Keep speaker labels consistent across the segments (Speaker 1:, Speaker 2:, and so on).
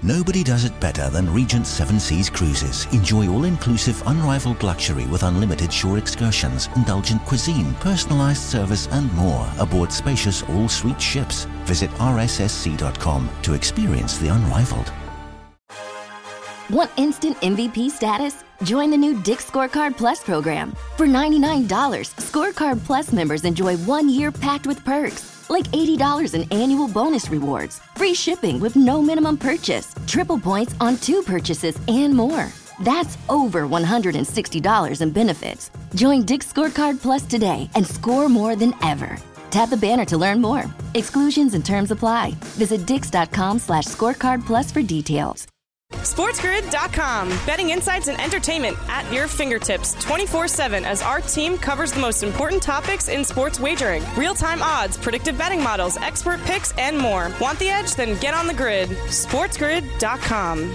Speaker 1: Nobody does it better than Regent Seven Seas Cruises. Enjoy all-inclusive, unrivaled luxury with unlimited shore excursions, indulgent cuisine, personalized service, and more aboard spacious all-suite ships. Visit rssc.com to experience the unrivaled.
Speaker 2: Want instant MVP status? Join the new Dick's Scorecard Plus program. For $99, Scorecard Plus members enjoy 1 year packed with perks, like $80 in annual bonus rewards, free shipping with no minimum purchase, triple points on 2 purchases, and more. That's over $160 in benefits. Join Dick's Scorecard Plus today and score more than ever. Tap the banner to learn more. Exclusions and terms apply. Visit dix.com/scorecard plus for details.
Speaker 3: SportsGrid.com. Betting insights and entertainment at your fingertips 24/7 as our team covers the most important topics in sports wagering. Real-time odds, predictive betting models, expert picks, and more. Want the edge? Then get on the grid. SportsGrid.com.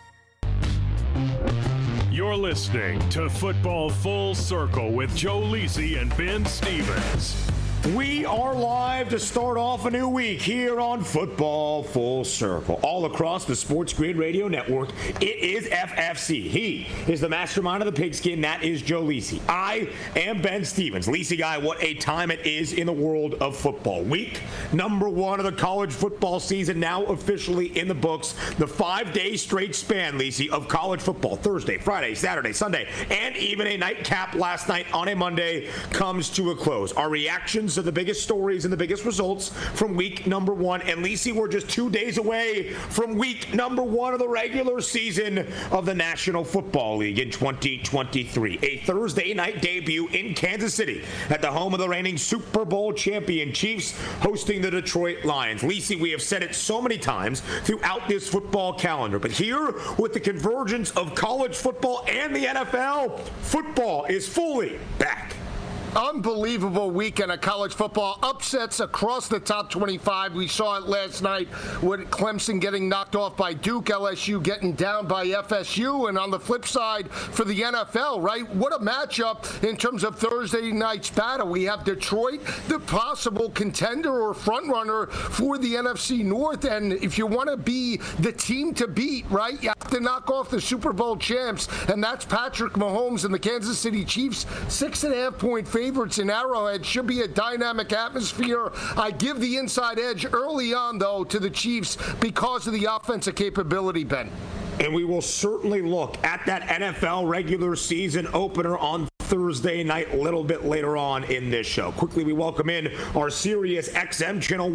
Speaker 4: You're listening to Football Full Circle with Joe Lisi and Ben Stevens.
Speaker 5: We are live to start off a new week here on Football Full Circle. All across the Sports Grid Radio Network, it is FFC. He is the mastermind of the pigskin. That is Joe Lisi. I am Ben Stevens. Lisi guy, what a time it is in the world of football. Week number 1 of the college football season now officially in the books. The 5-day straight span, Lisi, of college football. Thursday, Friday, Saturday, Sunday, and even a nightcap last night on a Monday comes to a close. Our reactions to the biggest stories and the biggest results from week number 1. And Lisi, we're just 2 days away from week number 1 of the regular season of the National Football League in 2023. A Thursday night debut in Kansas City at the home of the reigning Super Bowl champion Chiefs hosting the Detroit Lions. Lisi, we have said it so many times throughout this football calendar, but here with the convergence of college football and the NFL, football is fully back.
Speaker 6: Unbelievable weekend of college football. Upsets across the top 25. We saw it last night with Clemson getting knocked off by Duke, LSU getting down by FSU, and on the flip side for the NFL, right? What a matchup in terms of Thursday night's battle. We have Detroit, the possible contender or frontrunner for the NFC North, and if you want to be the team to beat, right, you have to knock off the Super Bowl champs, and that's Patrick Mahomes and the Kansas City Chiefs. 6.5-point favorites in Arrowhead. Should be a dynamic atmosphere. I give the inside edge early on, though, to the Chiefs because of the offensive capability, Ben.
Speaker 5: And we will certainly look at that NFL regular season opener on Thursday night a little bit later on in this show. Quickly, we welcome in our Sirius XM Channel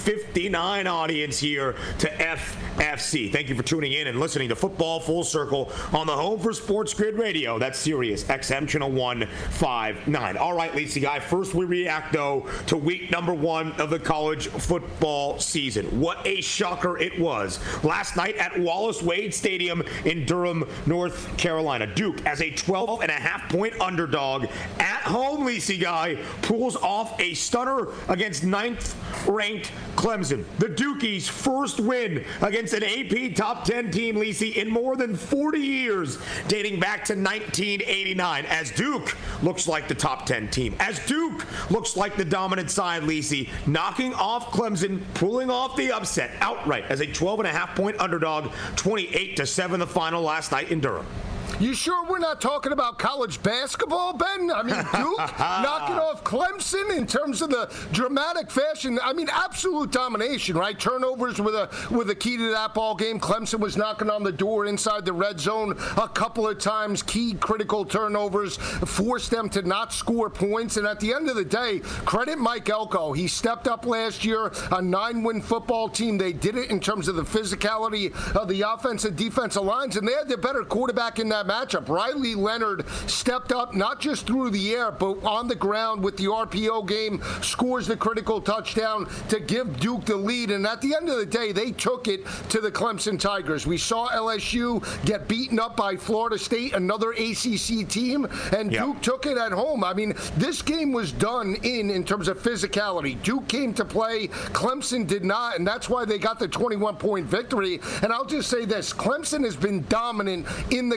Speaker 5: 159 audience here to FFC. Thank you for tuning in and listening to Football Full Circle on the home for Sports Grid Radio. That's Sirius XM Channel 159. All right, Lisi guy, first we react, though, to week number 1 of the college football season. What a shocker it was last night at Wallace Wade Stadium in Durham, North Carolina. Duke, as a 12.5-point underdog at home, Lisi guy, pulls off a stunner against 9th-ranked Clemson. The Dukies' first win against an AP top 10 team, Lisi, in more than 40 years, dating back to 1989, as Duke looks like the top 10 team, as Duke looks like the dominant side, Lisi, knocking off Clemson, pulling off the upset outright as a 12.5-point underdog, 28-7 the final last night in Durham.
Speaker 6: You sure we're not talking about college basketball, Ben? I mean, Duke knocking off Clemson in terms of the dramatic fashion. I mean, absolute domination, right? Turnovers with a key to that ball game. Clemson was knocking on the door inside the red zone a couple of times. Key critical turnovers forced them to not score points. And at the end of the day, credit Mike Elko. He stepped up last year, a 9-win football team. They did it in terms of the physicality of the offensive defensive lines, and they had the better quarterback in that matchup. Riley Leonard stepped up not just through the air, but on the ground with the RPO game, scores the critical touchdown to give Duke the lead. And at the end of the day, they took it to the Clemson Tigers. We saw LSU get beaten up by Florida State, another ACC team, and Duke took it at home. I mean, this game was done in terms of physicality. Duke came to play, Clemson did not, and that's why they got the 21-point victory. And I'll just say this, Clemson has been dominant in the conference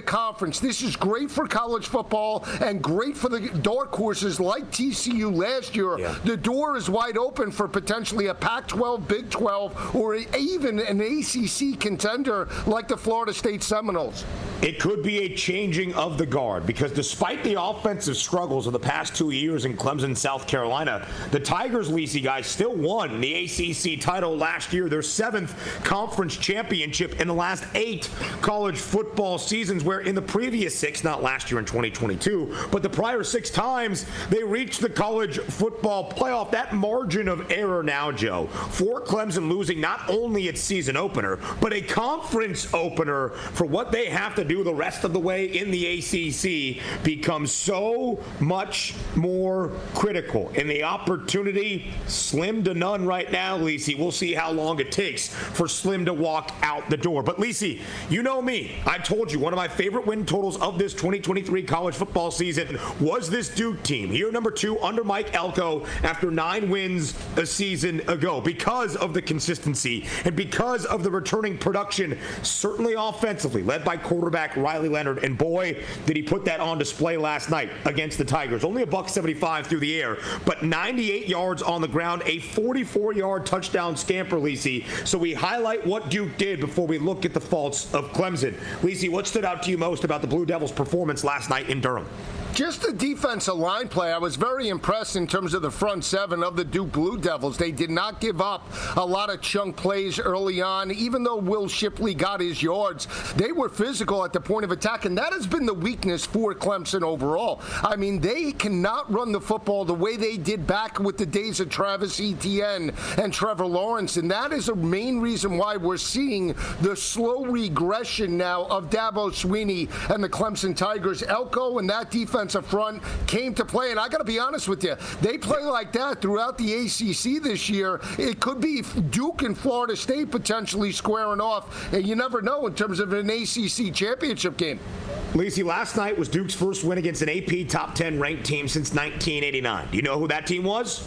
Speaker 6: conference. This is great for college football and great for the dark horses like TCU last year. Yeah. The door is wide open for potentially a Pac-12, Big 12, or even an ACC contender like the Florida State Seminoles.
Speaker 5: It could be a changing of the guard because despite the offensive struggles of the past 2 years in Clemson, South Carolina, the Tigers, Lisi, guys, still won the ACC title last year, their 7th conference championship in the last 8 college football seasons, where in the previous 6, not last year in 2022, but the prior 6 times they reached the college football playoff. That margin of error now, Joe, for Clemson losing not only its season opener, but a conference opener for what they have to do the rest of the way in the ACC becomes so much more critical. And the opportunity, slim to none right now, Lisi. We'll see how long it takes for Slim to walk out the door. But Lisi, you know me. I told you one of my favorite win totals of this 2023 college football season was this Duke team. Year number 2 under Mike Elko after 9 wins a season ago because of the consistency and because of the returning production, certainly offensively, led by quarterback Riley Leonard, and boy, did he put that on display last night against the Tigers. Only $175 through the air, but 98 yards on the ground, a 44-yard touchdown scamper, Lisi. So we highlight what Duke did before we look at the faults of Clemson. Lisi, what stood out to you most about the Blue Devils' performance last night in Durham?
Speaker 6: Just the defensive line play. I was very impressed in terms of the front 7 of the Duke Blue Devils. They did not give up a lot of chunk plays early on. Even though Will Shipley got his yards, they were physical at the point of attack, and that has been the weakness for Clemson overall. I mean, they cannot run the football the way they did back with the days of Travis Etienne and Trevor Lawrence, and that is the main reason why we're seeing the slow regression now of Dabo Swinney and the Clemson Tigers. Elko and that defense up front came to play, and I got to be honest with you, they play like that throughout the ACC this year. It could be Duke and Florida State potentially squaring off, and you never know in terms of an ACC championship game.
Speaker 5: Lisi, last night was Duke's first win against an AP top 10 ranked team since 1989. Do you know who that team was?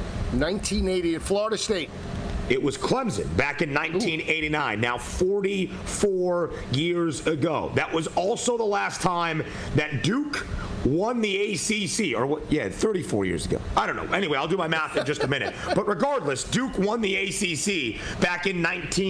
Speaker 6: 1980, Florida State.
Speaker 5: It was Clemson back in 1989, now 44 years ago. That was also the last time that Duke won the ACC, or 34 years ago. I don't know. Anyway, I'll do my math in just a minute. But regardless, Duke won the ACC back in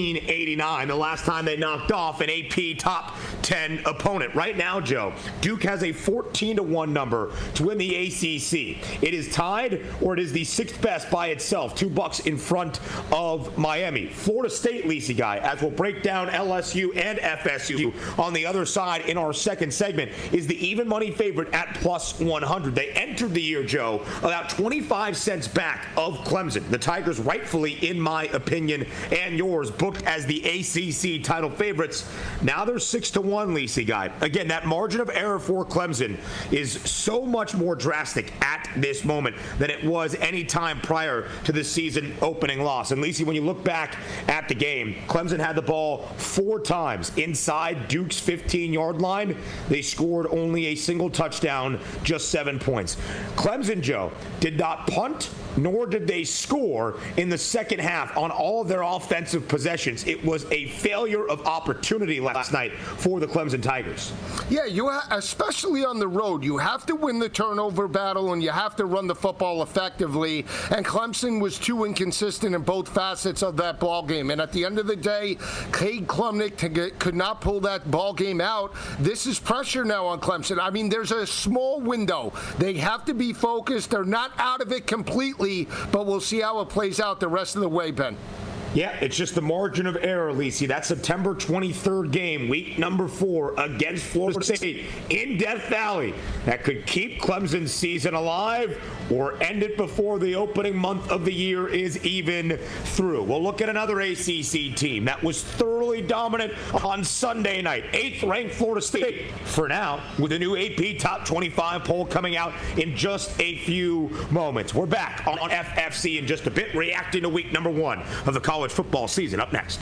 Speaker 5: 1989, the last time they knocked off an AP top 10 opponent. Right now, Joe, Duke has a 14-1 number to win the ACC. It is tied, or it is the 6th best by itself, $2 in front of Miami. Florida State, Lisi guy, as we'll break down LSU and FSU on the other side in our second segment, is the even money favorite at plus 100. They entered the year, Joe, about 25 cents back of Clemson. The Tigers, rightfully, in my opinion, and yours, booked as the ACC title favorites. Now they're 6-1, Lisi guy. Again, that margin of error for Clemson is so much more drastic at this moment than it was any time prior to the season opening loss. And Lisi, when you look back at the game, Clemson had the ball 4 times inside Duke's 15-yard line. They scored only a single touchdown, just 7 points. Clemson, Joe, did not punt, nor did they score in the second half on all of their offensive possessions. It was a failure of opportunity last night for the Clemson Tigers.
Speaker 6: Yeah, especially on the road, you have to win the turnover battle and you have to run the football effectively. And Clemson was too inconsistent in both facets of that ball game. And at the end of the day, Cade Klubnik could not pull that ball game out. This is pressure now on Clemson. I mean, there's a small window. They have to be focused. They're not out of it completely, but we'll see how it plays out the rest of the way, Ben.
Speaker 5: Yeah, it's just the margin of error, Lisi. That September 23rd game, week number 4 against Florida State in Death Valley, that could keep Clemson's season alive or end it before the opening month of the year is even through. We'll look at another ACC team that was thoroughly dominant on Sunday night. 8th-ranked Florida State for now, with a new AP Top 25 poll coming out in just a few moments. We're back on FFC in just a bit, reacting to week number 1 of the college football season. Up next.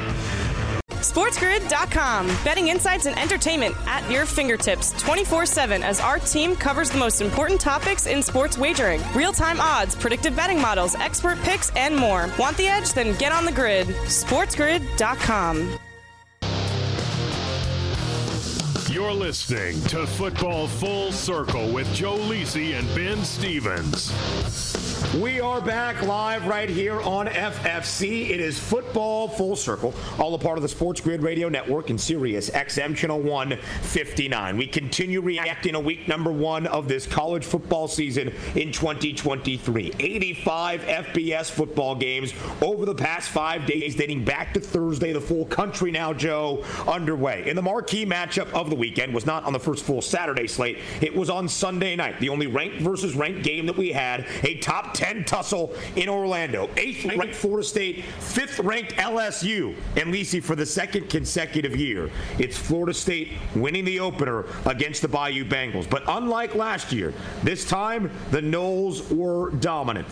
Speaker 3: SportsGrid.com. Betting insights and entertainment at your fingertips 24/7 as our team covers the most important topics in sports wagering. Real-time odds, predictive betting models, expert picks, and more. Want the edge? Then get on the grid. SportsGrid.com.
Speaker 4: You're listening to Football Full Circle with Joe Lisi and Ben Stevens.
Speaker 5: We are back live right here on FFC. It is Football Full Circle, all a part of the Sports Grid Radio Network and Sirius XM Channel 159. We continue reacting to week number 1 of this college football season in 2023. 85 FBS football games over the past 5 days, dating back to Thursday. The full country now, Joe, underway. And the marquee matchup of the weekend was not on the first full Saturday slate. It was on Sunday night, the only ranked versus ranked game that we had, a top 10 tussle in Orlando. 8th ranked Florida State, 5th ranked LSU. And Lisi, for the second consecutive year, it's Florida State winning the opener against the Bayou Bengals. But unlike last year, this time the Noles were dominant.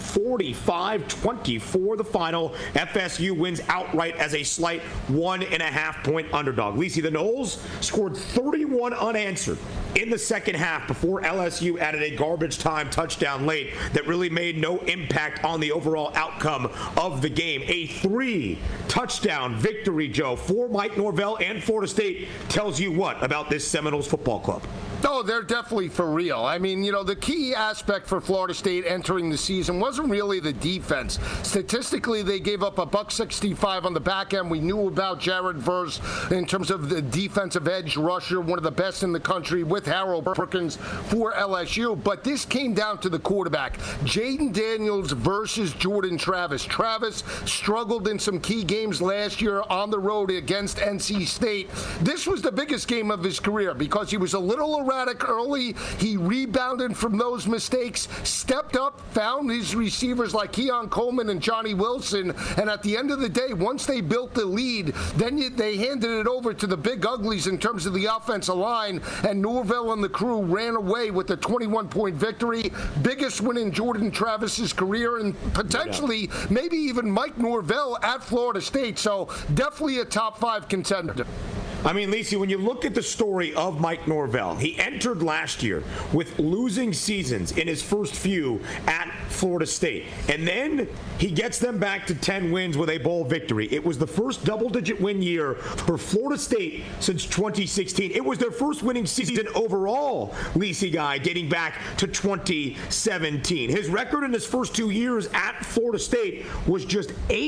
Speaker 5: 45-24 the final. FSU wins outright as a slight 1.5-point underdog. Lisi, the Noles scored 31 unanswered in the second half before LSU added a garbage time touchdown late that really made no impact on the overall outcome of the game. A 3-touchdown victory, Joe, for Mike Norvell and Florida State tells you what about this Seminoles football club?
Speaker 6: Oh, they're definitely for real. I mean, you know, the key aspect for Florida State entering the season wasn't really the defense. Statistically, they gave up $165 on the back end. We knew about Jared Verse in terms of the defensive edge rusher, one of the best in the country with Harold Perkins for LSU. But this came down to the quarterback, Jaden Daniels versus Jordan Travis. Travis struggled in some key games last year on the road against NC State. This was the biggest game of his career because he was a little erratic early. He rebounded from those mistakes, stepped up, found his receivers like Keon Coleman and Johnny Wilson, and at the end of the day, once they built the lead, then they handed it over to the big uglies in terms of the offensive line, and Norvell and the crew ran away with a 21-point victory, biggest win in Jordan Travis's career, and potentially maybe even Mike Norvell at Florida State, so definitely a top 5 contender.
Speaker 5: I mean, Lisi, when you look at the story of Mike Norvell, he entered last year with losing seasons in his first few at Florida State. And then he gets them back to 10 wins with a bowl victory. It was the first double-digit win year for Florida State since 2016. It was their first winning season overall, Lisi guy, dating back to 2017. His record in his first 2 years at Florida State was just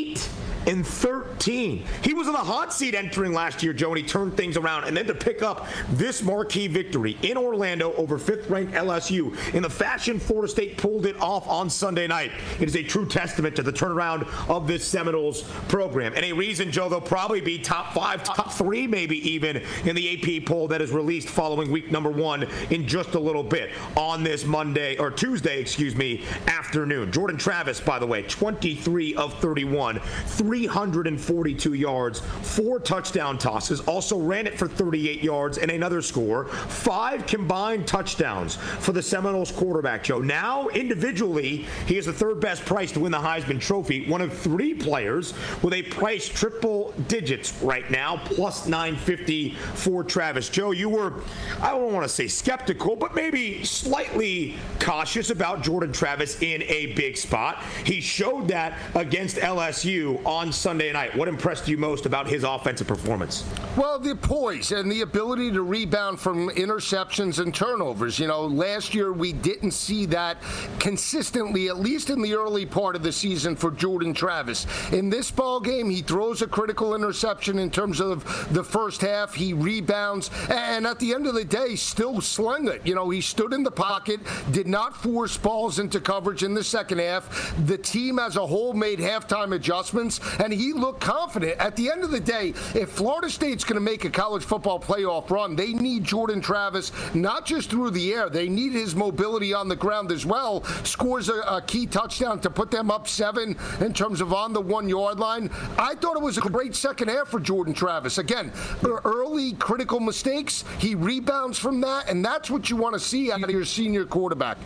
Speaker 5: 8-13. He was in the hot seat entering last year, Joe, and he turned things around. And then to pick up this marquee victory in Orlando over 5th-ranked LSU in the fashion Florida State pulled it off on Sunday night. It is a true testament to the turnaround of this Seminoles program. And a reason, Joe, they'll probably be top 5, top 3 maybe even in the AP poll that is released following week number 1 in just a little bit on this Tuesday afternoon. Jordan Travis, by the way, 23 of 31, 342 yards, 4 touchdown tosses, also ran it for 38 yards and another score, 5 combined touchdowns for the Seminoles quarterback, Joe. Now, individually, he is the 3rd best price to win the Heisman Trophy, one of 3 players with a price triple digits right now, plus 950 for Travis. Joe, you were, I don't want to say skeptical, but maybe slightly cautious about Jordan Travis in a big spot. He showed that against LSU on Sunday night. What impressed you most about his offensive performance?
Speaker 6: Well, the poise and the ability to rebound from interceptions and turnovers. You know, last year we didn't see that consistently, at least in the early part of the season for Jordan Travis. In this ball game, he throws a critical interception in terms of the first half. He rebounds, and at the end of the day, still slung it. You know, he stood in the pocket, did not force balls into coverage in the second half. The team as a whole made halftime adjustments, and he looked confident. At the end of the day, if Florida State's going to make a college football playoff run, they need Jordan Travis, not just through the air. They need his mobility on the ground as well. Scores a key touchdown to put them up 7 in terms of on the 1-yard line. I thought it was a great second half for Jordan Travis. Again, early critical mistakes, he rebounds from that, and that's what you want to see out of your senior quarterback.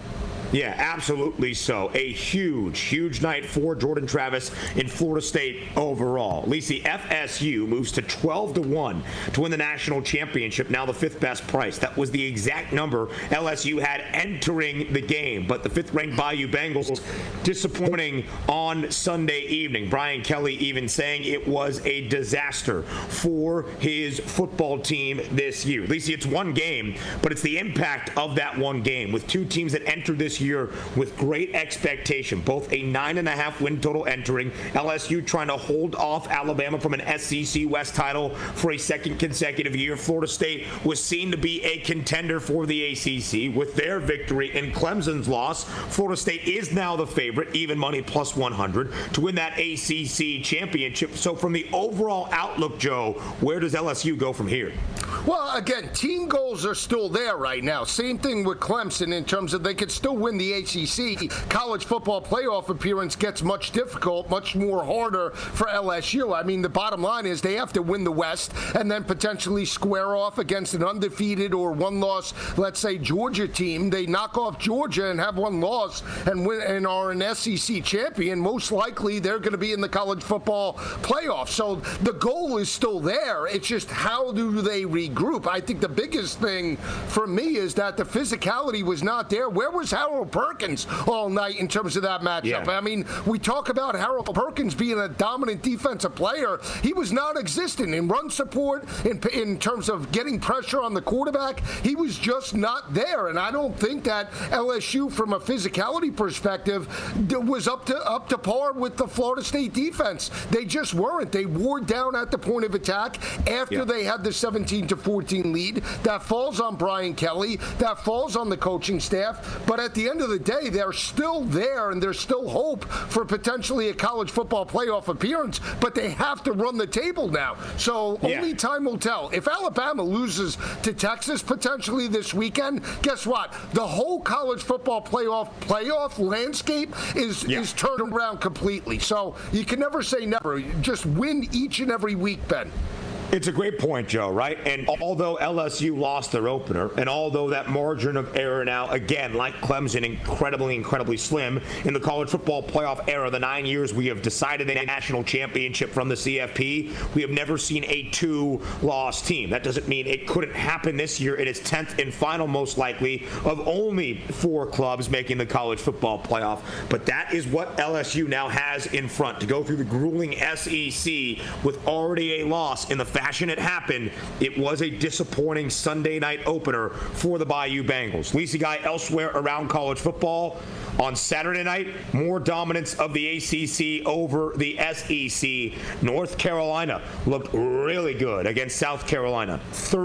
Speaker 5: Yeah, absolutely so. A huge night for Jordan Travis in Florida State overall. Lisi, FSU moves to 12-1 to win the national championship, now the fifth best price. That was the exact number LSU had entering the game, but the fifth-ranked Bayou Bengals disappointing on Sunday evening. Brian Kelly even saying it was a disaster for his football team this year. Lisi, it's one game, but it's the impact of that one game with two teams that entered this year with great expectation, both a 9.5 win total entering, LSU trying to hold off Alabama from an SEC West title for a second consecutive year. Florida State was seen to be a contender for the ACC. With their victory and Clemson's loss, Florida State is now the favorite, even money plus 100, to win that ACC championship. So from the overall outlook, Joe, where does LSU go from here?
Speaker 6: Well, again, team goals are still there right now. Same thing with Clemson in terms of they could still win the ACC. College football playoff appearance gets much more harder for LSU. I mean, the bottom line is they have to win the West and then potentially square off against an undefeated or one-loss, let's say, Georgia team. They knock off Georgia and have one loss and win and are an SEC champion. Most likely they're going to be in the college football playoff. So the goal is still there. It's just how do they regroup? I think the biggest thing for me is that the physicality was not there. Where was Harold Perkins all night in terms of that matchup? Yeah. I mean, we talk about Harold Perkins being a dominant defensive player. He was non-existent in run support, in terms of getting pressure on the quarterback. He was just not there, and I don't think that LSU, from a physicality perspective, was up to par with the Florida State defense. They just weren't. They wore down at the point of attack after they had the 17-14 lead. That falls on Brian Kelly. That falls on the coaching staff. But at the end of the day, they're still there, and there's still hope for potentially a college football playoff appearance. But they have to run the table now. So only time will tell. If Alabama loses to Texas potentially this weekend, guess what? The whole college football playoff landscape is turned around completely. So you can never say never. Just win each and every week, Ben.
Speaker 5: It's a great point, Joe, right? And although LSU lost their opener, and although that margin of error now, again, like Clemson, incredibly slim in the college football playoff era, the 9 years we have decided a national championship from the CFP, we have never seen a two-loss team. That doesn't mean it couldn't happen this year. It is 10th and final, most likely, of only 4 clubs making the college football playoff. But that is what LSU now has in front, to go through the grueling SEC with already a loss in the fashion it happened. It was a disappointing Sunday night opener for the Bayou Bengals. Lisi Guy, elsewhere around college football, on Saturday night, more dominance of the ACC over the SEC. North Carolina looked really good against South Carolina.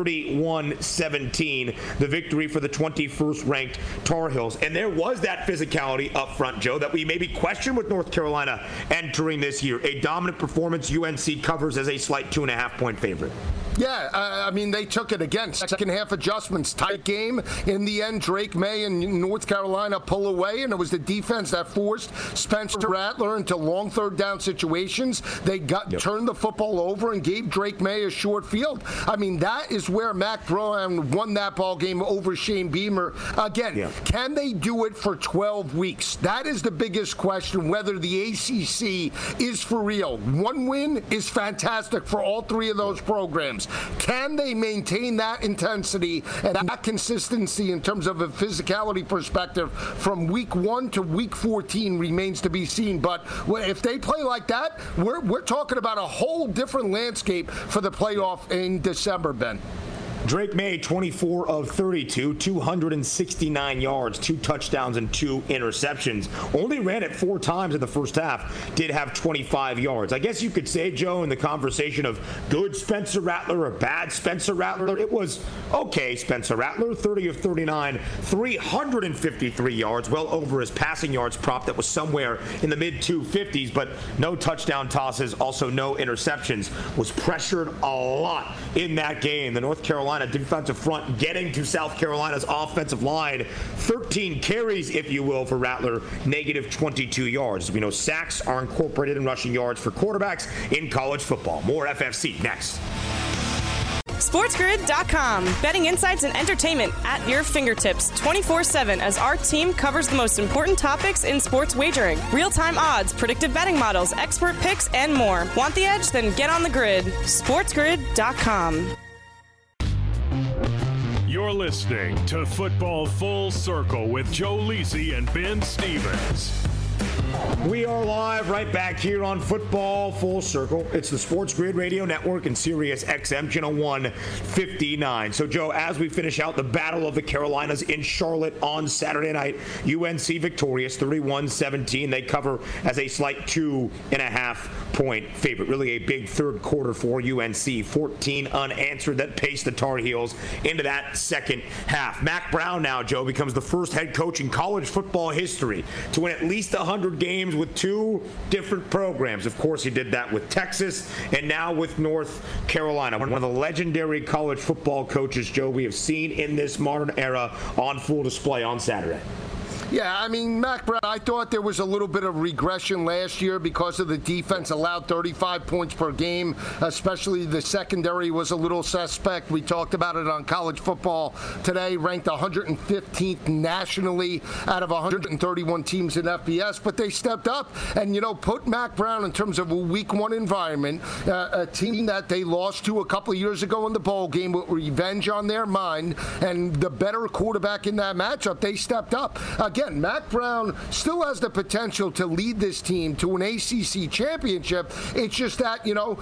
Speaker 5: 31-17, the victory for the 21st ranked Tar Heels. And there was that physicality up front, Joe, that we maybe questioned with North Carolina entering this year. A dominant performance. UNC covers as a slight 2.5-point favorite.
Speaker 6: Yeah, I mean, they took it again. Second half adjustments, tight game. In the end, Drake May and North Carolina pull away, and it was the defense that forced Spencer Rattler into long third down situations. They turned the football over and gave Drake May a short field. I mean, that is where Mac Brown won that ball game over Shane Beamer. Again, can they do it for 12 weeks? That is the biggest question, whether the ACC is for real. One win is fantastic for all 3 of those programs. Can they maintain that intensity and that consistency in terms of a physicality perspective from week 1 to week 14 remains to be seen. But if they play like that, we're talking about a whole different landscape for the playoff in December, Ben.
Speaker 5: Drake May, 24 of 32, 269 yards, 2 touchdowns, and 2 interceptions. Only ran it 4 times in the first half. Did have 25 yards. I guess you could say, Joe, in the conversation of good Spencer Rattler or bad Spencer Rattler, it was okay Spencer Rattler, 30 of 39, 353 yards, well over his passing yards prop that was somewhere in the mid-250s, but no touchdown tosses, also no interceptions. Was pressured a lot in that game. The North Carolina defensive front getting to South Carolina's offensive line. 13 carries, if you will, for Rattler, negative 22 yards. We know sacks are incorporated in rushing yards for quarterbacks in college football. More FFC next.
Speaker 3: SportsGrid.com. Betting insights and entertainment at your fingertips 24/7 as our team covers the most important topics in sports wagering. Real-time odds, predictive betting models, expert picks, and more. Want the edge? Then get on the grid. SportsGrid.com.
Speaker 4: You're listening to Football Full Circle with Joe Lisi and Ben Stevens.
Speaker 5: We are live right back here on Football Full Circle. It's the Sports Grid Radio Network and Sirius XM Channel 159. So, Joe, as we finish out the Battle of the Carolinas in Charlotte on Saturday night, UNC victorious 31-17. They cover as a slight 2.5-point favorite. Really a big third quarter for UNC. 14 unanswered that paced the Tar Heels into that second half. Mack Brown now, Joe, becomes the first head coach in college football history to win at least 100 games with two different programs. Of course, he did that with Texas and now with North Carolina. One of the legendary college football coaches, Joe, we have seen in this modern era on full display on Saturday.
Speaker 6: Yeah, I mean, Mack Brown, I thought there was a little bit of regression last year because of the defense allowed 35 points per game, especially the secondary was a little suspect. We talked about it on College Football Today, ranked 115th nationally out of 131 teams in FBS, but they stepped up and, put Mack Brown in terms of a week one environment, a team that they lost to a couple of years ago in the bowl game with revenge on their mind, and the better quarterback in that matchup, they stepped up. Again, Mack Brown still has the potential to lead this team to an ACC championship. It's just that,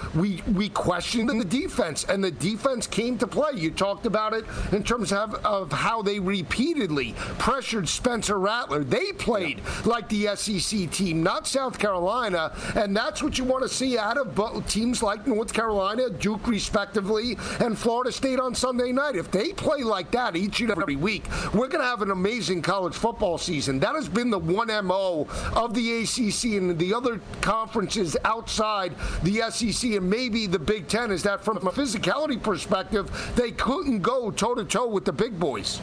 Speaker 6: we questioned the defense, and the defense came to play. You talked about it in terms of how they repeatedly pressured Spencer Rattler. They played like the SEC team, not South Carolina, and that's what you want to see out of teams like North Carolina, Duke respectively, and Florida State on Sunday night. If they play like that each and every week, we're going to have an amazing college football season. That has been the one MO of the ACC and the other conferences outside the SEC and maybe the Big Ten, is that from a physicality perspective, they couldn't go toe-to-toe with the big boys.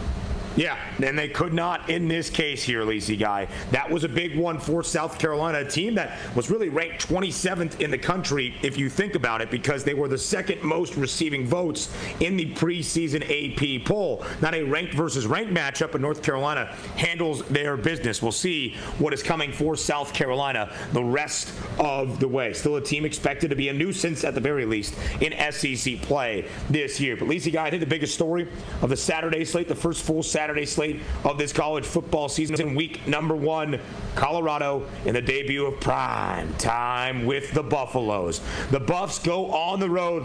Speaker 5: Yeah, and they could not in this case here, Lisi Guy. That was a big one for South Carolina, a team that was really ranked 27th in the country, if you think about it, because they were the second most receiving votes in the preseason AP poll. Not a ranked versus ranked matchup, but North Carolina handles their business. We'll see what is coming for South Carolina the rest of the way. Still a team expected to be a nuisance at the very least in SEC play this year. But Lisi Guy, I think the biggest story of the Saturday slate, the first full Saturday slate of this college football season in week number 1, Colorado in the debut of prime time with the Buffaloes. The Buffs go on the road,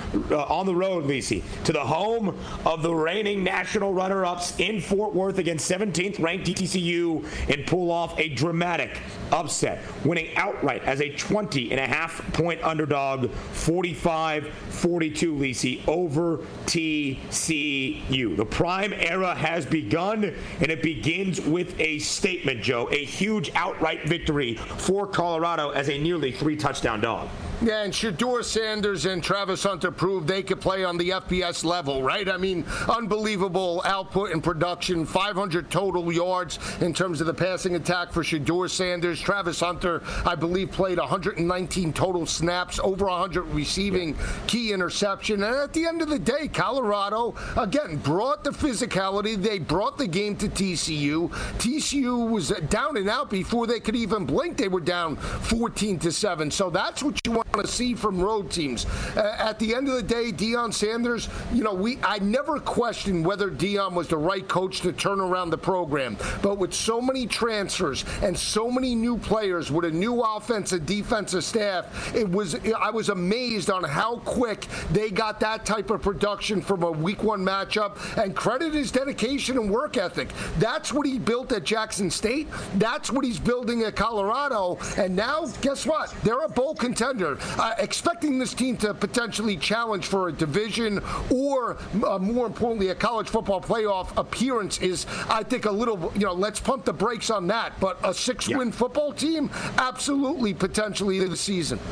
Speaker 5: Lisi, to the home of the reigning national runner-ups in Fort Worth against 17th ranked TCU and pull off a dramatic upset, winning outright as a 20.5-point underdog, 45-42, Lisi, over TCU. The prime era has begun, and it begins with a statement, Joe. A huge outright victory for Colorado as a nearly 3-touchdown dog.
Speaker 6: Yeah, and Shedeur Sanders and Travis Hunter proved they could play on the FBS level, right? I mean, unbelievable output and production, 500 total yards in terms of the passing attack for Shedeur Sanders. Travis Hunter, I believe, played 119 total snaps, over 100 receiving, key interception. And at the end of the day, Colorado, again, brought the physicality. They brought the game to TCU. TCU was down and out before they could even blink. They were down 14-7. So that's what you want to see from road teams. At the end of the day, Deion Sanders, I never questioned whether Deion was the right coach to turn around the program. But with so many transfers and so many new players with a new offensive, defensive staff, I was amazed on how quick they got that type of production from a week 1 matchup, and credit his dedication and work ethic. That's what he built at Jackson State. That's what he's building at Colorado. And now, guess what? They're a bowl contender. Expecting this team to potentially challenge for a division or, more importantly, a college football playoff appearance is, I think, a little, let's pump the brakes on that. But a 6-win football team, absolutely, potentially this season.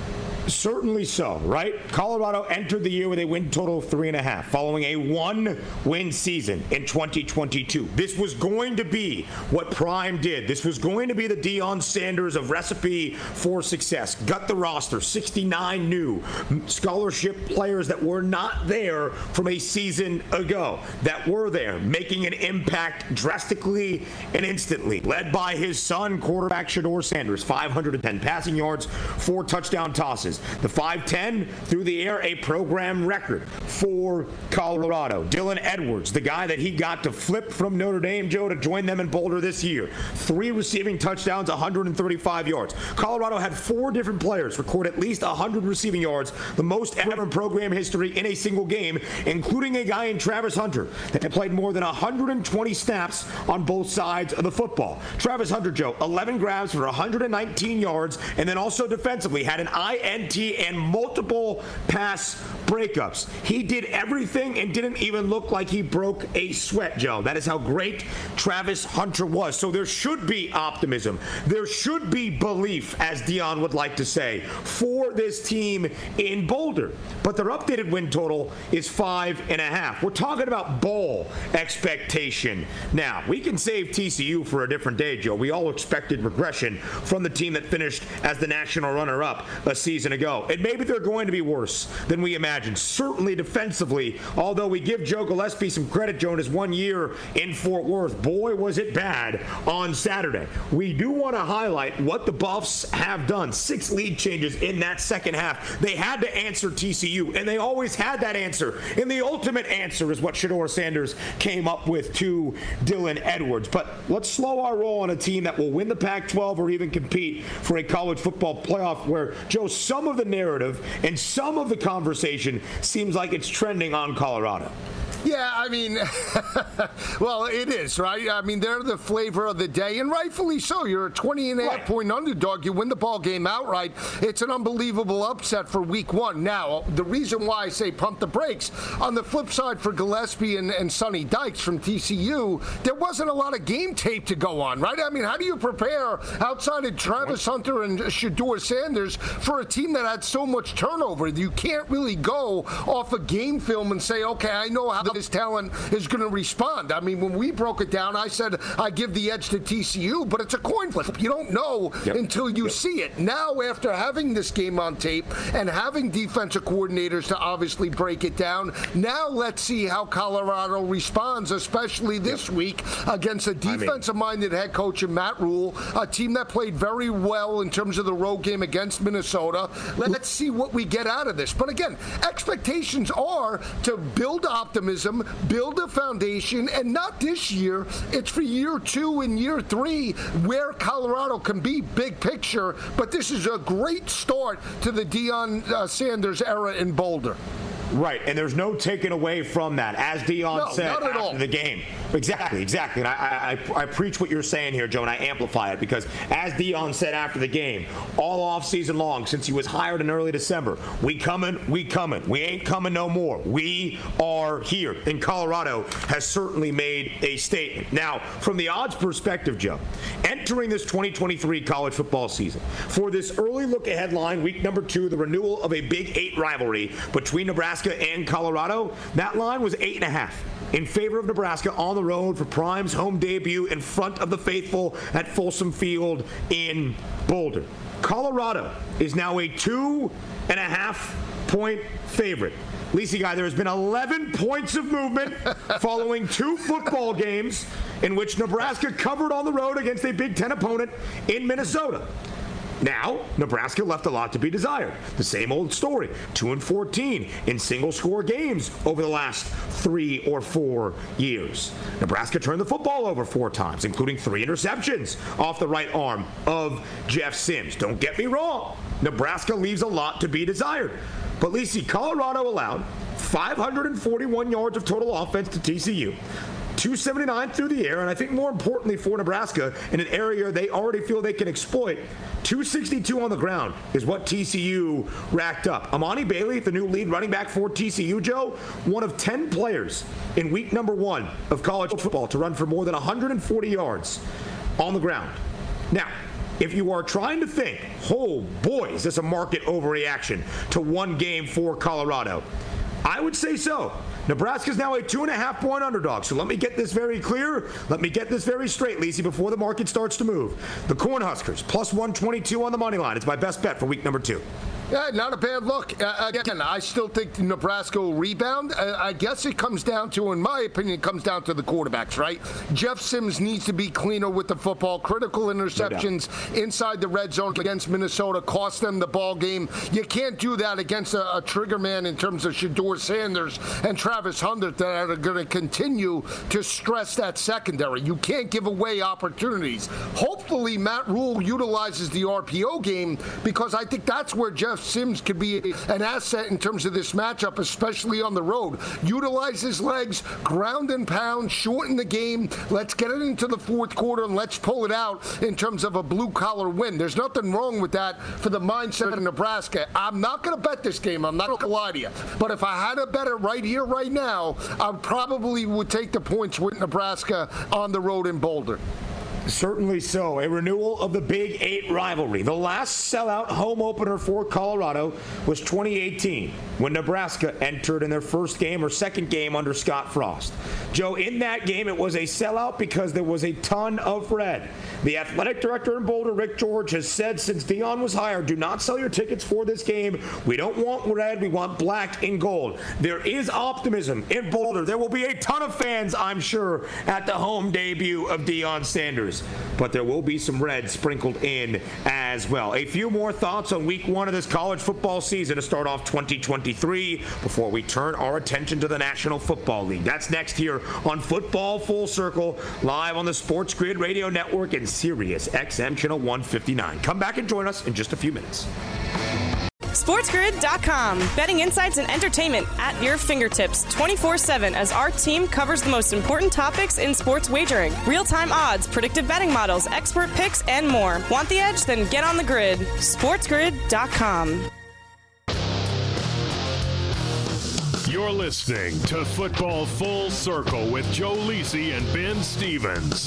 Speaker 5: Certainly so, right? Colorado entered the year with a win total of 3.5, following a 1-win season in 2022. This was going to be what Prime did. This was going to be the Deion Sanders of recipe for success. Gut the roster, 69 new scholarship players that were not there from a season ago, that were there, making an impact drastically and instantly. Led by his son, quarterback Shedeur Sanders, 510 passing yards, 4 touchdown tosses. The 5'10" through the air, a program record for Colorado. Dylan Edwards, the guy that he got to flip from Notre Dame, Joe, to join them in Boulder this year. 3 receiving touchdowns, 135 yards. Colorado had 4 different players record at least 100 receiving yards, the most ever in program history in a single game, including a guy in Travis Hunter that had played more than 120 snaps on both sides of the football. Travis Hunter, Joe, 11 grabs for 119 yards, and then also defensively had an INT and multiple pass breakups. He did everything and didn't even look like he broke a sweat, Joe. That is how great Travis Hunter was. So there should be optimism. There should be belief, as Deion would like to say, for this team in Boulder. But their updated win total is 5.5. We're talking about bowl expectation. Now, we can save TCU for a different day, Joe. We all expected regression from the team that finished as the national runner-up a season ago. And maybe they're going to be worse than we imagined. Certainly defensively, although we give Joe Gillespie some credit, Joe, in his 1 year in Fort Worth. Boy, was it bad on Saturday. We do want to highlight what the Buffs have done. 6 lead changes in that second half. They had to answer TCU, and they always had that answer. And the ultimate answer is what Shedeur Sanders came up with to Dylan Edwards. But let's slow our roll on a team that will win the Pac-12 or even compete for a college football playoff where, Joe, some of the narrative and some of the conversation seems like it's trending on Colorado.
Speaker 6: Yeah, I mean, well, it is, right? I mean, they're the flavor of the day, and rightfully so. You're a 20.5-point underdog. You win the ball game outright. It's an unbelievable upset for week 1. Now, the reason why I say pump the brakes, on the flip side for Gillespie and Sonny Dykes from TCU, there wasn't a lot of game tape to go on, right? I mean, how do you prepare outside of Travis Hunter and Shedeur Sanders for a team that had so much turnover? You can't really go off a game film and say, okay, I know how this talent is going to respond. I mean, when we broke it down, I said I give the edge to TCU, but it's a coin flip. You don't know until you see it. Now, after having this game on tape and having defensive coordinators to obviously break it down, now let's see how Colorado responds, especially this week against a defensive-minded head coach in Matt Rule, a team that played very well in terms of the road game against Minnesota. Let's see what we get out of this. But again, expectations are to build optimism, build a foundation, and not this year. It's for year 2 and year 3 where Colorado can be big picture. But this is a great start to the Deion Sanders era in Boulder.
Speaker 5: Right, and there's no taking away from that, as Deion said after the game. Exactly. And I preach what you're saying here, Joe, and I amplify it because, as Deion said after the game, all offseason long, since he was hired in early December, we coming. We ain't coming no more. We are here. And Colorado has certainly made a statement. Now, from the odds perspective, Joe, entering this 2023 college football season, for this early look-ahead line, week number 2, the renewal of a Big 8 rivalry between Nebraska and Colorado, that line was 8.5 in favor of Nebraska on the road for Prime's home debut in front of the faithful at Folsom Field in Boulder. Colorado is now a 2.5-point favorite. Lisi Guy, there has been 11 points of movement following 2 football games in which Nebraska covered on the road against a Big Ten opponent in Minnesota. Now, Nebraska left a lot to be desired. The same old story, 2-14 in single-score games over the last 3 or 4 years. Nebraska turned the football over 4 times, including 3 interceptions off the right arm of Jeff Sims. Don't get me wrong, Nebraska leaves a lot to be desired. But Lisi, Colorado allowed 541 yards of total offense to TCU. 279 through the air, and I think more importantly for Nebraska, in an area they already feel they can exploit, 262 on the ground is what TCU racked up. Amani Bailey, the new lead running back for TCU, Joe, one of 10 players in week number 1 of college football to run for more than 140 yards on the ground. Now, if you are trying to think, oh boy, is this a market overreaction to one game for Colorado? I would say so. Nebraska's now a 2.5-point underdog. So let me get this very clear. Let me get this very straight, Lisi, before the market starts to move. The Cornhuskers, plus 122 on the money line. It's my best bet for week number 2.
Speaker 6: Yeah, not a bad look. Again, I still think Nebraska will rebound. I guess it comes down to, in my opinion, it comes down to the quarterbacks, right? Jeff Sims needs to be cleaner with the football. Critical interceptions inside the red zone against Minnesota cost them the ball game. You can't do that against a trigger man in terms of Shedeur Sanders and Travis Hunter that are going to continue to stress that secondary. You can't give away opportunities. Hopefully, Matt Rule utilizes the RPO game because I think that's where Jeff Sims could be an asset in terms of this matchup, especially on the road. Utilize his legs, ground and pound, shorten the game. Let's get it into the fourth quarter and let's pull it out in terms of a blue-collar win. There's nothing wrong with that for the mindset of Nebraska. I'm not going to bet this game. I'm not going to lie to you. But if I had to bet it right here, right now, I probably would take the points with Nebraska on the road in Boulder.
Speaker 5: Certainly so. A renewal of the Big 8 rivalry. The last sellout home opener for Colorado was 2018 when Nebraska entered in their first game or second game under Scott Frost. Joe, in that game, it was a sellout because there was a ton of red. The athletic director in Boulder, Rick George, has said since Deion was hired, do not sell your tickets for this game. We don't want red. We want black and gold. There is optimism in Boulder. There will be a ton of fans, I'm sure, at the home debut of Deion Sanders. But there will be some red sprinkled in as well. A few more thoughts on week 1 of this college football season to start off 2023 before we turn our attention to the National Football League. That's next here on Football Full Circle, live on the Sports Grid Radio Network and Sirius XM Channel 159. Come back and join us in just a few minutes.
Speaker 3: SportsGrid.com. Betting insights and entertainment at your fingertips 24/7 as our team covers the most important topics in sports wagering. Real-time odds, predictive betting models, expert picks, and more. Want the edge? Then get on the grid. SportsGrid.com.
Speaker 4: You're listening to Football Full Circle with Joe Lisi and Ben Stevens.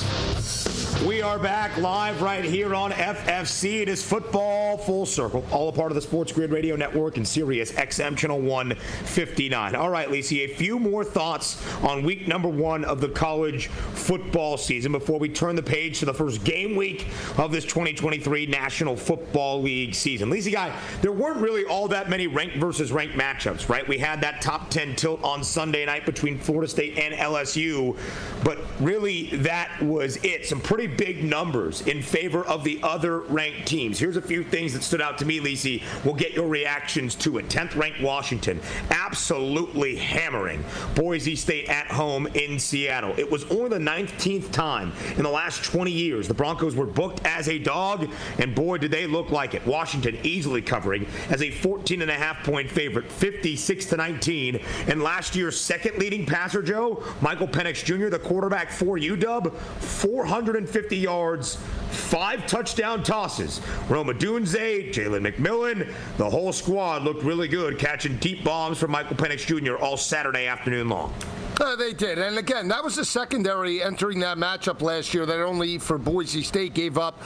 Speaker 5: We are back live right here on FFC. It is Football Full Circle, all a part of the Sports Grid Radio Network and Sirius XM Channel 159. All right, Lisi, a few more thoughts on week number 1 of the college football season before we turn the page to the first game week of this 2023 National Football League season. Lisi, guy, there weren't really all that many ranked versus ranked matchups, right? We had that top 10 tilt on Sunday night between Florida State and LSU, but really that was it. Some pretty big numbers in favor of the other ranked teams. Here's a few things that stood out to me, Lisi. We'll get your reactions to it. 10th ranked Washington, absolutely hammering Boise State at home in Seattle. It was only the 19th time in the last 20 years the Broncos were booked as a dog, and boy, did they look like it. Washington easily covering as a 14.5-point favorite, 56-19. And last year's second leading passer, Joe, Michael Penix Jr., the quarterback for UW, 450 yards, 5 touchdown tosses. Rome Odunze, Jalen McMillan, the whole squad looked really good catching deep bombs from Michael Penix Jr. all Saturday afternoon long.
Speaker 6: They did. And again, that was the secondary entering that matchup last year that only for Boise State gave up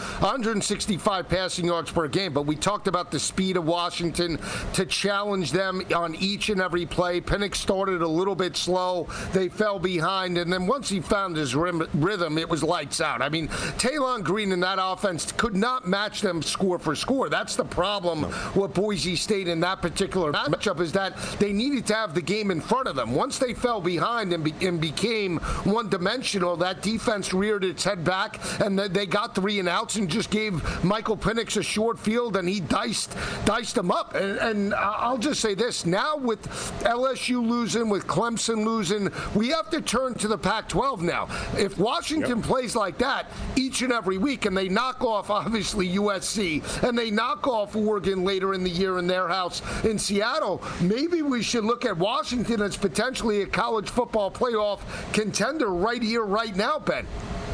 Speaker 6: 165 passing yards per game. But we talked about the speed of Washington to challenge them on each and every play. Penix started a little bit slow. They fell behind. And then once he found his rhythm, it was lights out. I mean, Taylon Green in that offense could not match them score for score. That's the problem with Boise State in that particular matchup, is that they needed to have the game in front of them. Once they fell behind and became one-dimensional, that defense reared its head back, and they got 3 and outs and just gave Michael Penix a short field, and he diced them up. And I'll just say this, now with LSU losing, with Clemson losing, we have to turn to the Pac-12 now. If Washington plays like that each and every week, and they knock off, obviously, USC, and they knock off Oregon later in the year in their house in Seattle, maybe we should look at Washington as potentially a college football playoff contender right here, right now, Ben.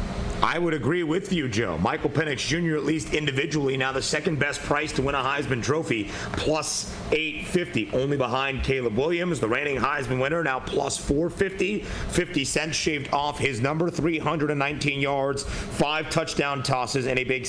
Speaker 5: I would agree with you, Joe. Michael Penix Jr., at least individually, now the second best price to win a Heisman Trophy, plus +850, only behind Caleb Williams, the reigning Heisman winner, now +450. 50 cents shaved off his number, 319 yards, 5 touchdown tosses, and a big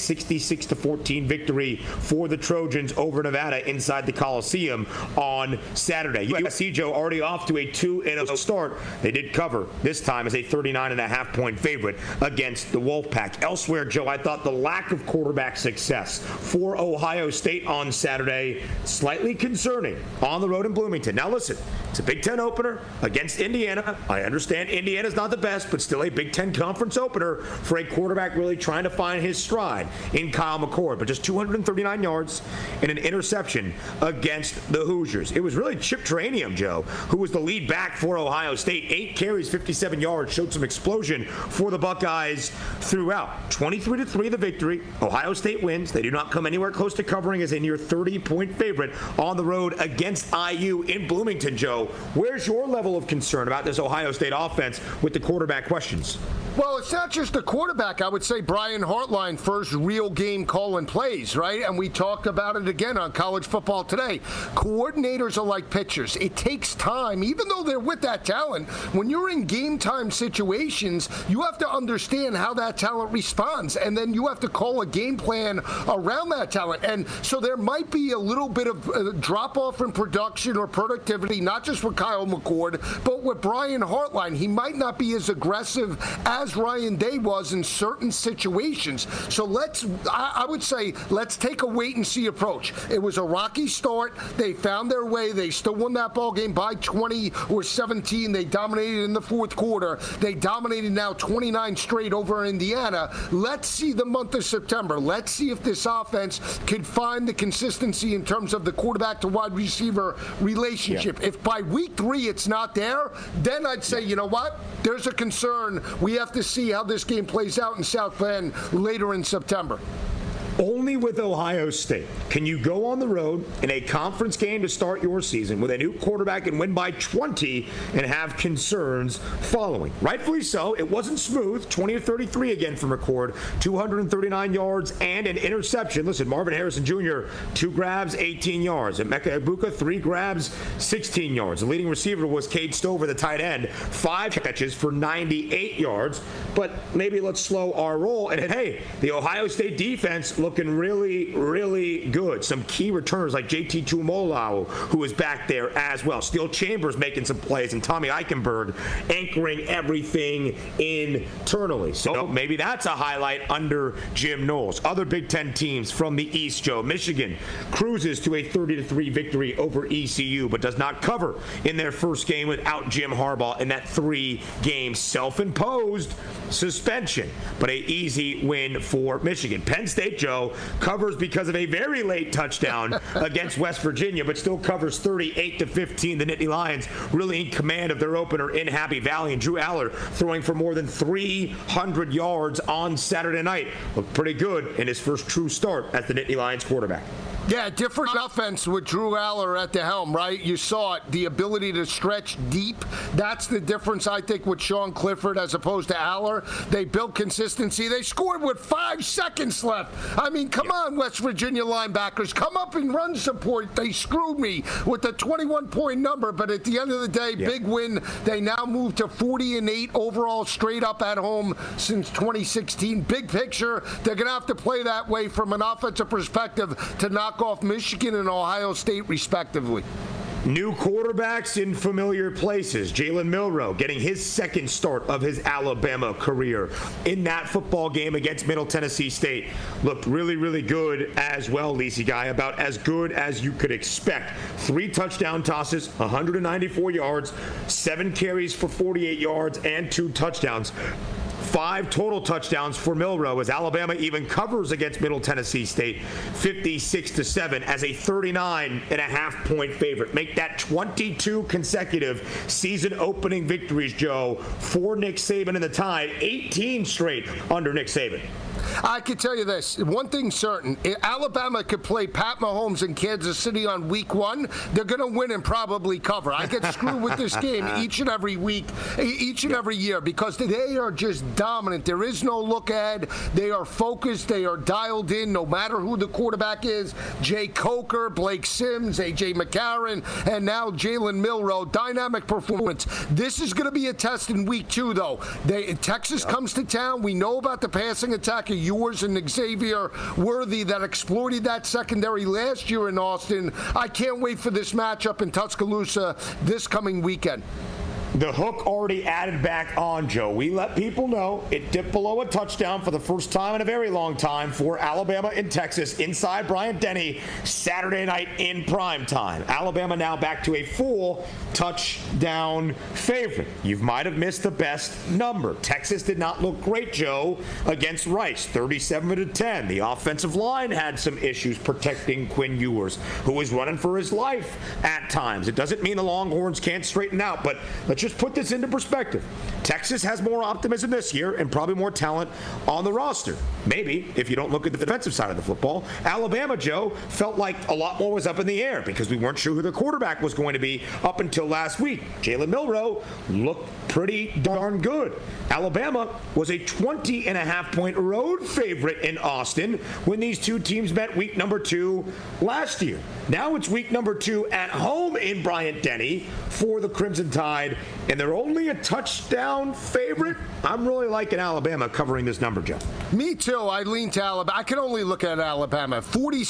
Speaker 5: 66-14 victory for the Trojans over Nevada inside the Coliseum on Saturday. USC, Joe, already off to a 2-0 start. They did cover this time as a 39.5-point favorite against the Wolfpack. Elsewhere, Joe, I thought the lack of quarterback success for Ohio State on Saturday slightly concerning on the road in Bloomington. Now listen, it's a Big Ten opener against Indiana. I understand Indiana's not the best, but still a Big Ten conference opener for a quarterback really trying to find his stride in Kyle McCord. But just 239 yards and an interception against the Hoosiers. It was really Chip Trainium, Joe, who was the lead back for Ohio State. 8 carries, 57 yards, showed some explosion for the Buckeyes throughout. 23-3 the victory. Ohio State wins. They do not come anywhere close to covering as a near 30-point favorite on the road against IU in Bloomington, Joe. Where's your level of concern about this Ohio State offense with the quarterback questions?
Speaker 6: Well, it's not just the quarterback. I would say Brian Hartline, first real game calling plays, right? And we talked about it again on College Football Today. Coordinators are like pitchers. It takes time, even though they're with that talent. When you're in game time situations, you have to understand how that talent responds, and then you have to call a game plan around that talent. And so there might be a little bit of drop-off in production or productivity, not just with Kyle McCord, but with Brian Hartline. He might not be as aggressive as Ryan Day was in certain situations. So I would say, let's take a wait-and-see approach. It was a rocky start. They found their way. They still won that ball game by 20 or 17. They dominated in the fourth quarter. They dominated now 29 straight over Indiana. Let's see the month of September. Let's see if this offense can find the consistency in terms of the quarterback to wide receiver relationship. If by week 3 it's not there, then I'd say, you know what? There's a concern. We have to see how this game plays out in South Bend later in September.
Speaker 5: Only with Ohio State can you go on the road in a conference game to start your season with a new quarterback and win by 20 and have concerns following. Rightfully so. It wasn't smooth. 20-33 again from McCord. 239 yards and an interception. Listen, Marvin Harrison Jr., 2 grabs, 18 yards. And Emeka Egbuka, 3 grabs, 16 yards. The leading receiver was Cade Stover, the tight end. 5 catches for 98 yards. But maybe let's slow our roll. And hey, the Ohio State defense looking really, really good. Some key returners like JT Tuimoloau, who is back there as well. Steel Chambers making some plays, and Tommy Eichenberg anchoring everything internally. So maybe that's a highlight under Jim Knowles. Other Big Ten teams from the East, Joe. Michigan cruises to a 30-3 victory over ECU, but does not cover in their first game without Jim Harbaugh in that 3-game self-imposed suspension. But an easy win for Michigan. Penn State, Joe, covers because of a very late touchdown against West Virginia, but still covers 38-15. The Nittany Lions really in command of their opener in Happy Valley, and Drew Aller throwing for more than 300 yards on Saturday night. Looked pretty good in his first true start as the Nittany Lions quarterback.
Speaker 6: Yeah, different offense with Drew Aller at the helm, right? You saw it, the ability to stretch deep. That's the difference, I think, with Sean Clifford as opposed to Aller. They built consistency. They scored with 5 seconds left. I mean, come on, West Virginia linebackers. Come up and run support. They screwed me with the 21-point number, but at the end of the day, big win. They now move to 40-8 overall straight up at home since 2016. Big picture, they're going to have to play that way from an offensive perspective to knock off Michigan and Ohio State, respectively.
Speaker 5: New quarterbacks in familiar places. Jalen Milroe getting his second start of his Alabama career in that football game against Middle Tennessee State. Looked really, really good as well, Lisi Guy. About as good as you could expect. 3 touchdown tosses, 194 yards, 7 carries for 48 yards, and 2 touchdowns. 5 total touchdowns for Milroe as Alabama even covers against Middle Tennessee State 56-7 as a 39.5-point favorite. Make that 22 consecutive season opening victories, Joe, for Nick Saban and the Tide. 18 straight under Nick Saban.
Speaker 6: I can tell you this. One thing's certain. If Alabama could play Pat Mahomes in Kansas City on week 1, they're going to win and probably cover. I get screwed with this game each and every week, each and every year, because they are just dominant. There is no look ahead. They are focused. They are dialed in no matter who the quarterback is. Jay Coker, Blake Sims, A.J. McCarron, and now Jalen Milroe. Dynamic performance. This is going to be a test in week 2, though. Texas comes to town. We know about the passing attack of Ewers and Xavier Worthy that exploited that secondary last year in Austin. I can't wait for this matchup in Tuscaloosa this coming weekend.
Speaker 5: The hook already added back on, Joe. We let people know it dipped below a touchdown for the first time in a very long time for Alabama and Texas inside Bryant-Denny Saturday night in prime time. Alabama now back to a full touchdown favorite. You might have missed the best number. Texas did not look great, Joe, against Rice, 37-10. The offensive line had some issues protecting Quinn Ewers, who was running for his life at times. It doesn't mean the Longhorns can't straighten out, but let's just put this into perspective. Texas has more optimism this year and probably more talent on the roster. Maybe, if you don't look at the defensive side of the football. Alabama, Joe, felt like a lot more was up in the air because we weren't sure who the quarterback was going to be up until last week. Jalen Milroe looked pretty darn good. Alabama was a 20.5-point road favorite in Austin when these two teams met week number 2 last year. Now it's week number 2 at home in Bryant-Denny for the Crimson Tide, and they're only a touchdown favorite. I'm really liking Alabama covering this number, Joe.
Speaker 6: Me too. I lean to Alabama. I can only look at Alabama.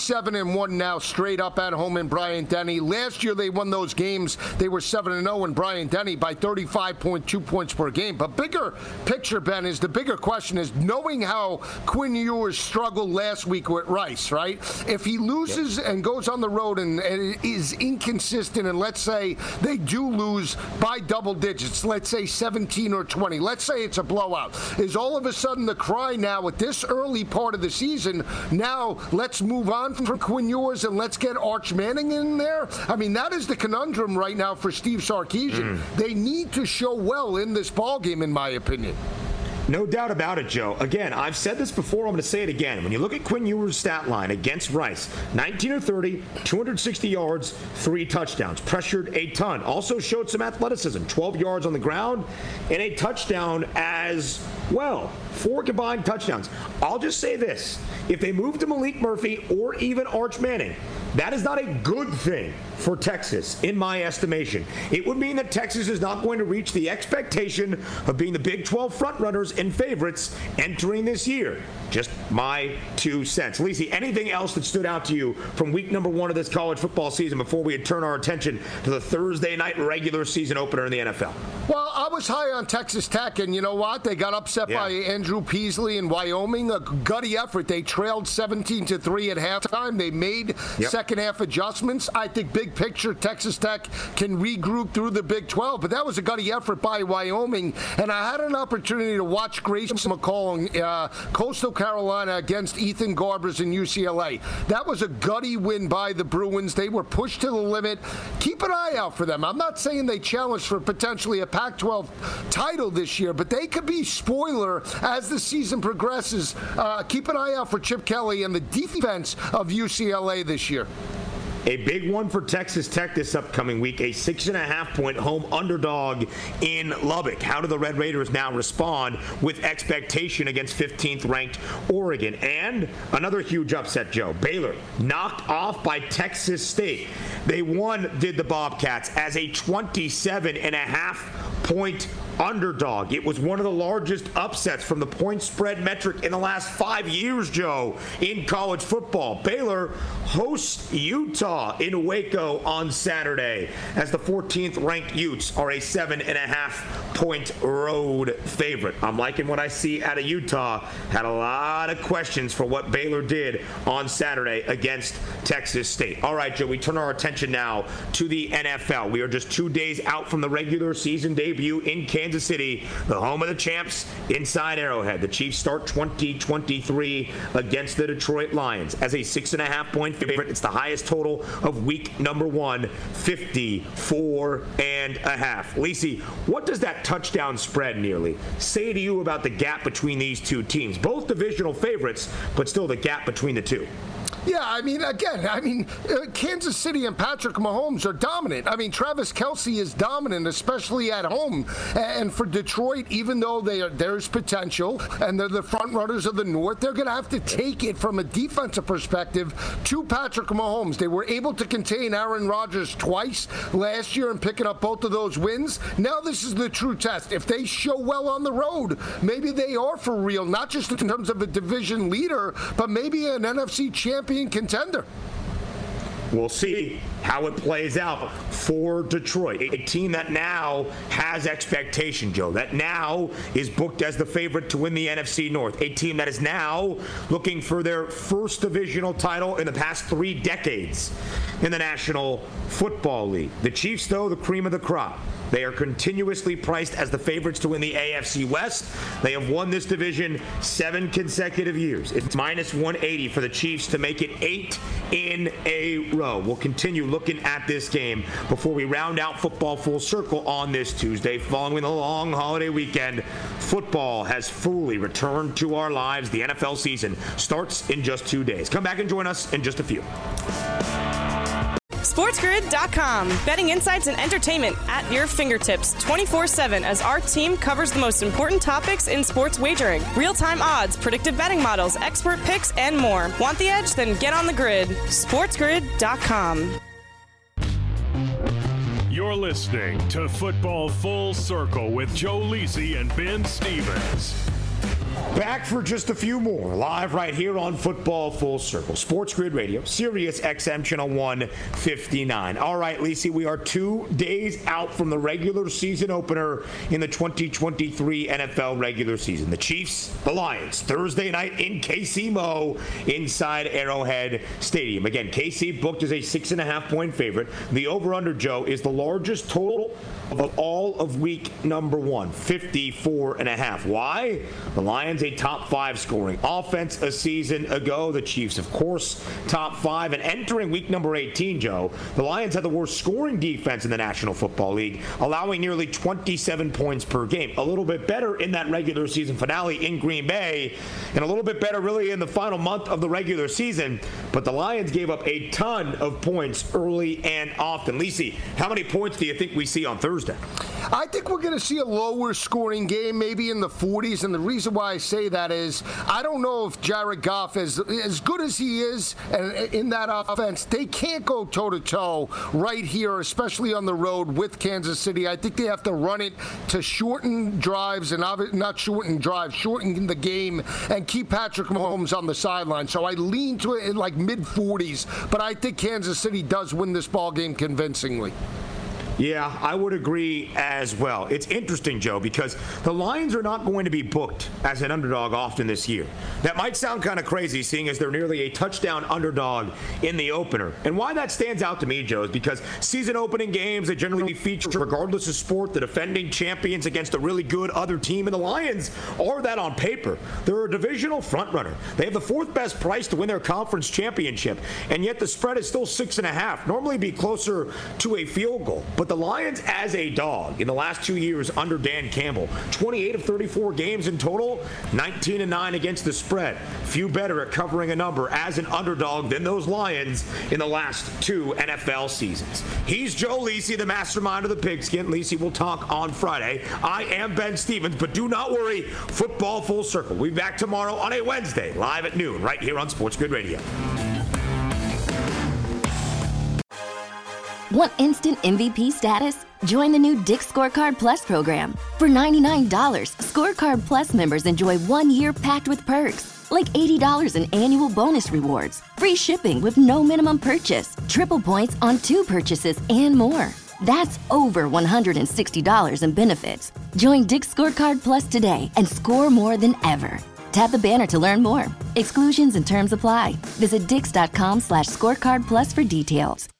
Speaker 6: 47-1 now straight up at home in Bryant-Denny. Last year they won those games. They were 7-0 in Bryant-Denny by 35.2 points per game. But bigger picture, Ben, is the bigger question is knowing how Quinn Ewers struggled last week with Rice, right? If he loses and goes on the road and is inconsistent, and let's say they do lose by double digits, let's say 17 or 20, let's say it's a blowout, is all of a sudden the cry now at this early part of the season, now let's move on from Quinn Ewers and let's get Arch Manning in there? I mean, that is the conundrum right now for Steve Sarkisian. They need to show well in this ballgame, in my opinion.
Speaker 5: No doubt about it, Joe. Again, I've said this before, I'm going to say it again. When you look at Quinn Ewers' stat line against Rice, 19 of 30, 260 yards, 3 touchdowns. Pressured a ton. Also showed some athleticism, 12 yards on the ground, and a touchdown as well. 4 combined touchdowns. I'll just say this. If they move to Malik Murphy or even Arch Manning, that is not a good thing for Texas, in my estimation. It would mean that Texas is not going to reach the expectation of being the Big 12 frontrunners and favorites entering this year. Just my 2 cents. Lisi, anything else that stood out to you from week number 1 of this college football season before we turn our attention to the Thursday night regular season opener in the NFL?
Speaker 6: Well, I was high on Texas Tech, and you know what? They got upset by Andrew Peasley in Wyoming. A gutty effort. They trailed 17-3 at halftime. They made second half adjustments. I think big picture, Texas Tech can regroup through the Big 12, but that was a gutty effort by Wyoming. And I had an opportunity to watch Grayson McCall in Coastal Carolina against Ethan Garbers in UCLA. That was a gutty win by the Bruins. They were pushed to the limit. Keep an eye out for them. I'm not saying they challenge for potentially a Pac-12 title this year, but they could be spoiler as the season progresses. Keep an eye out for Chip Kelly and the defense of UCLA this year.
Speaker 5: A big one for Texas Tech this upcoming week, a 6.5-point home underdog in Lubbock. How do the Red Raiders now respond with expectation against 15th-ranked Oregon? And another huge upset, Joe. Baylor knocked off by Texas State. They won, did the Bobcats, as a 27.5-point underdog. It was one of the largest upsets from the point spread metric in the last 5 years, Joe, in college football. Baylor hosts Utah in Waco on Saturday as the 14th ranked Utes are a 7.5-point road favorite. I'm liking what I see out of Utah. Had a lot of questions for what Baylor did on Saturday against Texas State. All right, Joe, we turn our attention now to the NFL. We are just 2 days out from the regular season debut in Kansas City, the home of the champs, inside Arrowhead. The Chiefs start 2023 against the Detroit Lions as a 6.5-point favorite. It's the highest total total of week number 1, 54.5. Lisi, what does that touchdown spread nearly say to you about the gap between these two teams? Both divisional favorites, but still the gap between the two.
Speaker 6: Yeah, Kansas City and Patrick Mahomes are dominant. Travis Kelce is dominant, especially at home. And for Detroit, even though there's potential and they're the front runners of the North, they're going to have to take it from a defensive perspective to Patrick Mahomes. They were able to contain Aaron Rodgers twice last year and picking up both of those wins. Now this is the true test. If they show well on the road, maybe they are for real, not just in terms of a division leader, but maybe an NFC champion contender.
Speaker 5: We'll see how it plays out for Detroit, a team that now has expectation, Joe, that now is booked as the favorite to win the NFC North, a team that is now looking for their first divisional title in the past 3 decades in the National Football League. The Chiefs, though, the cream of the crop. They are continuously priced as the favorites to win the AFC West. They have won this division 7 consecutive years. It's minus 180 for the Chiefs to make it 8 in a row. We'll continue looking at this game before we round out football full circle on this Tuesday. Following the long holiday weekend, football has fully returned to our lives. The NFL season starts in just 2 days. Come back and join us in just a few.
Speaker 3: SportsGrid.com. Betting insights and entertainment at your fingertips 24/7 as our team covers the most important topics in sports wagering. Real-time odds, predictive betting models, expert picks, and more. Want the edge? Then get on the grid. SportsGrid.com.
Speaker 4: You're listening to Football Full Circle with Joe Lisi and Ben Stevens.
Speaker 5: Back for just a few more, live right here on Football Full Circle, Sports Grid Radio, Sirius XM Channel 159. All right, Lisi, we are 2 days out from the regular season opener in the 2023 NFL regular season. The Chiefs, the Lions, Thursday night in KC Mo inside Arrowhead Stadium. Again, KC booked as a 6.5-point favorite. The over-under, Joe, is the largest total of all of week number 1, 54.5. Why? The Lions, a top 5 scoring offense a season ago. The Chiefs, of course, top 5. And entering week number 18, Joe, the Lions had the worst scoring defense in the National Football League, allowing nearly 27 points per game. A little bit better in that regular season finale in Green Bay, and a little bit better really in the final month of the regular season. But the Lions gave up a ton of points early and often. Lisi, how many points do you think we see on Thursday?
Speaker 6: I think we're going to see a lower scoring game, maybe in the 40s, and the reason why I say that is I don't know if Jared Goff is as good as he is in that offense. They can't go toe-to-toe right here, especially on the road with Kansas City. I think they have to run it to shorten drives, and not shorten drives, shorten the game, and keep Patrick Mahomes on the sideline. So I lean to it in like mid-40s, but I think Kansas City does win this ball game convincingly.
Speaker 5: Yeah, I would agree as well. It's interesting, Joe, because the Lions are not going to be booked as an underdog often this year. That might sound kind of crazy, seeing as they're nearly a touchdown underdog in the opener. And why that stands out to me, Joe, is because season opening games, they generally feature, regardless of sport, the defending champions against a really good other team. And the Lions are that on paper. They're a divisional frontrunner. They have the 4th best price to win their conference championship, and yet the spread is still 6.5. Normally be closer to a field goal. But the Lions as a dog in the last 2 years under Dan Campbell, 28 of 34 games in total, 19-9 against the spread. Few better at covering a number as an underdog than those Lions in the last 2 NFL seasons. He's Joe Lisi, the mastermind of the Pigskin. Lisi will talk on Friday. I am Ben Stevens, but do not worry, Football Full Circle. We'll be back tomorrow on a Wednesday, live at noon, right here on Sports Grid Radio.
Speaker 2: Want instant MVP status? Join the new Dick's Scorecard Plus program. For $99, Scorecard Plus members enjoy 1 year packed with perks, like $80 in annual bonus rewards, free shipping with no minimum purchase, triple points on 2 purchases, and more. That's over $160 in benefits. Join Dick's Scorecard Plus today and score more than ever. Tap the banner to learn more. Exclusions and terms apply. Visit Dix.com/scorecard plus for details.